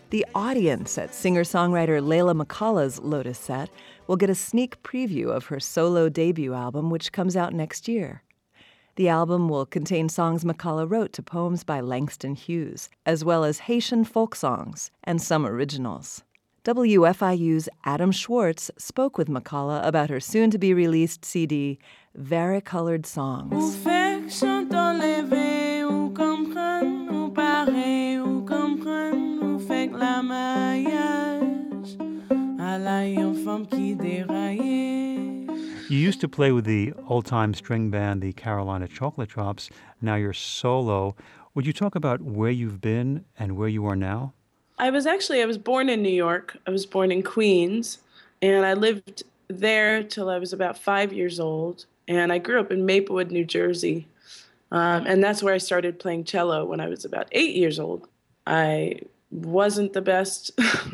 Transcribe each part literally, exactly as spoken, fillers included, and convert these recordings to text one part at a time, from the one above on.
The audience at singer-songwriter Layla McCullough's Lotus Set will get a sneak preview of her solo debut album, which comes out next year. The album will contain songs McCullough wrote to poems by Langston Hughes, as well as Haitian folk songs and some originals. W F I U's Adam Schwartz spoke with McCullough about her soon-to-be-released C D, Varicolored Songs. You used to play with the old-time string band, the Carolina Chocolate Drops. Now you're solo. Would you talk about where you've been and where you are now? I was actually, I was born in New York. I was born in Queens, and I lived there till I was about five years old. And I grew up in Maplewood, New Jersey. Um, and that's where I started playing cello when I was about eight years old. I wasn't the best.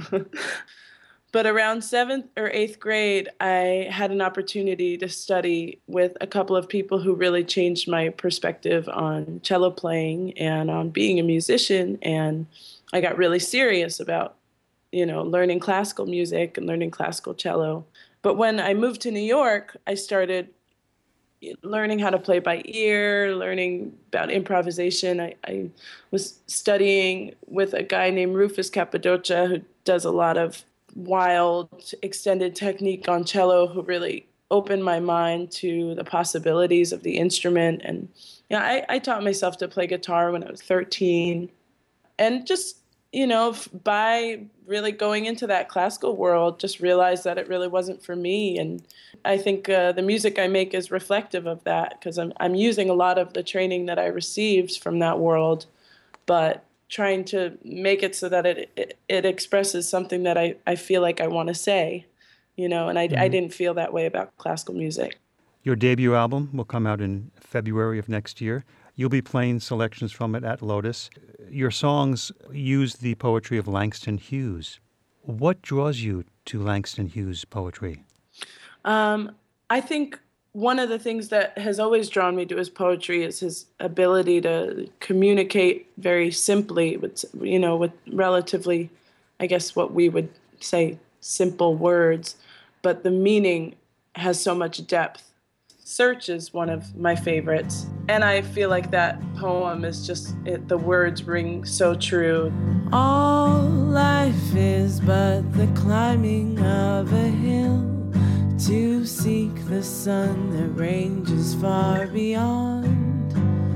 But around seventh or eighth grade, I had an opportunity to study with a couple of people who really changed my perspective on cello playing and on being a musician. And I got really serious about, you know, learning classical music and learning classical cello. But when I moved to New York, I started learning how to play by ear, learning about improvisation. I, I was studying with a guy named Rufus Cappadocia, who does a lot of wild extended technique on cello, who really opened my mind to the possibilities of the instrument. And yeah, I, I taught myself to play guitar when I was thirteen. And just, you know, by really going into that classical world, just realized that it really wasn't for me. And I think uh, the music I make is reflective of that, because I'm I'm using a lot of the training that I received from that world, but trying to make it so that it it, it expresses something that I, I feel like I want to say, you know, and I, mm-hmm. I didn't feel that way about classical music. Your debut album will come out in February of next year. You'll be playing selections from it at Lotus. Your songs use the poetry of Langston Hughes. What draws you to Langston Hughes' poetry? Um, I think one of the things that has always drawn me to his poetry is his ability to communicate very simply with, you know, with relatively, I guess, what we would say simple words, but the meaning has so much depth. Search is one of my favorites, and I feel like that poem is just, it, the words ring so true. All life is but the climbing of a hill to seek the sun that ranges far beyond,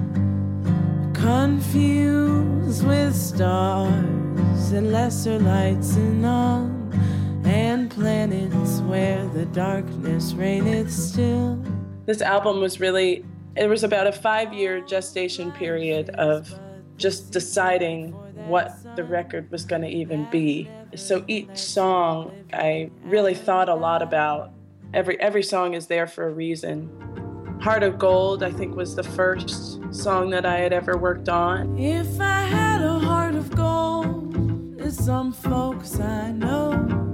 confused with stars and lesser lights and all, and planets where the darkness reigneth still. This album was really, it was about a five-year gestation period of just deciding what the record was going to even be. So each song I really thought a lot about. Every every song is there for a reason. Heart of Gold, I think, was the first song that I had ever worked on. If I had a heart of gold, as some folks I know,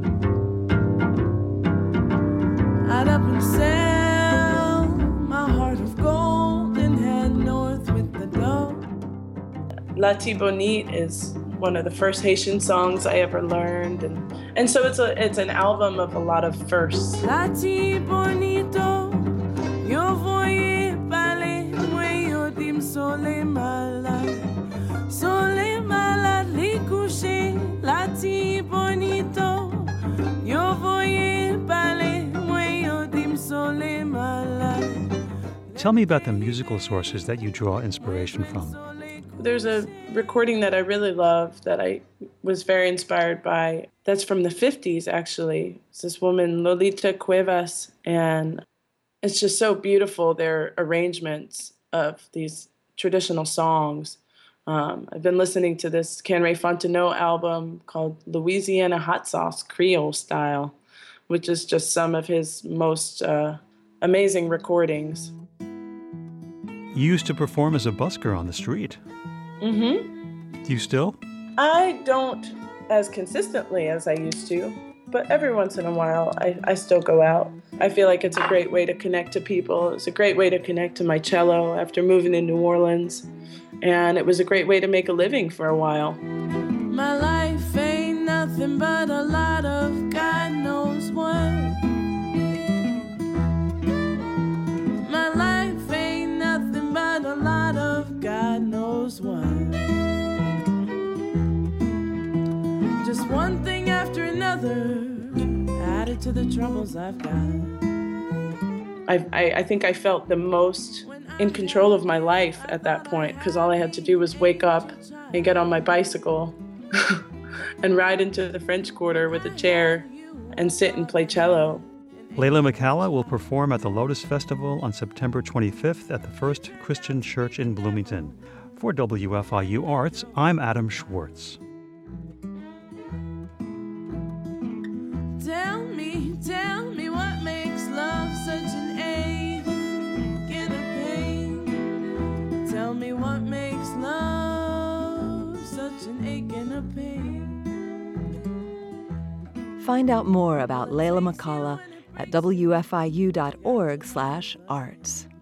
I'd up and sell my heart of gold and head north with the dough. La Ti Bonite is one of the first Haitian songs I ever learned, and and so it's a it's an album of a lot of firsts. La ti bonito, yo voy parler, moi yo dim sole malade, sole malade li coucher. La ti bonito, yo voy parler, moi yo dim sole malade. Tell me about the musical sources that you draw inspiration from. There's a recording that I really love that I was very inspired by. That's from the fifties, actually. It's this woman, Lolita Cuevas, and it's just so beautiful, their arrangements of these traditional songs. Um, I've been listening to this Ken Ray Fontenot album called Louisiana Hot Sauce Creole Style, which is just some of his most uh, amazing recordings. You used to perform as a busker on the street. Mm-hmm. Do you still? I don't as consistently as I used to, but every once in a while I, I still go out. I feel like it's a great way to connect to people. It's a great way to connect to my cello after moving to New Orleans, and it was a great way to make a living for a while. My life ain't just one thing after another, added to the troubles I've got. I, I, I think I felt the most in control of my life at that point, because all I had to do was wake up and get on my bicycle and ride into the French Quarter with a chair and sit and play cello. Leila McCalla will perform at the Lotus Festival on September twenty-fifth at the First Christian Church in Bloomington. For W F I U Arts, I'm Adam Schwartz. Tell me, tell me what makes love such an ache and a pain. Tell me what makes love such an ache and a pain. Find out more about Leila McCalla at W F I U dot org slash arts.